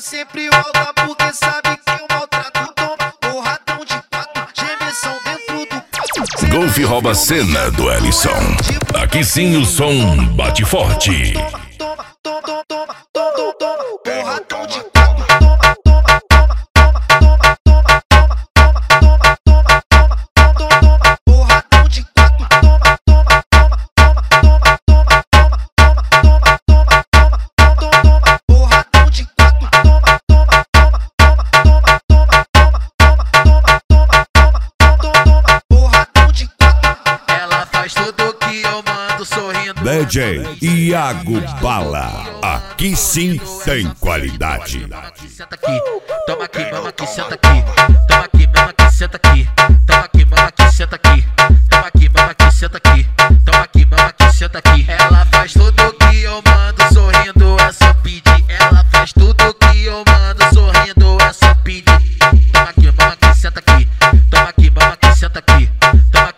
sempre volta porque sabe que eu maltrato. Toma porradão de quatro, gemessão dentro do quarto. Golf rouba a cena do Ellison. Aqui sim o som bate forte. Toma, toma, toma, toma, toma, toma, porradão de quatro. Toma, toma, toma, toma, toma, toma, toma, toma, toma, toma, toma, porradão de quatro. Toma, toma, toma, toma, toma, toma, toma, toma, toma, toma, toma, porradão de quatro. Toma, toma, toma, toma, toma, toma, toma, toma, toma, toma, porradão de quatro. Ela faz tudo que eu mando sorrindo. DJ Iago Bala. Aqui sim tem qualidade. Senta aqui, toma aqui, mama aqui, senta aqui. Toma aqui, mama aqui, senta aqui. Toma aqui, mama aqui, senta aqui. Toma aqui, mama aqui, senta aqui. Toma aqui, mama aqui, senta aqui. Ela faz tudo que eu mando sorrindo, é só pedir. Ela faz tudo que eu mando sorrindo, é só pedir. Toma aqui, mama aqui, senta aqui. Toma aqui, mama aqui, senta aqui. Toma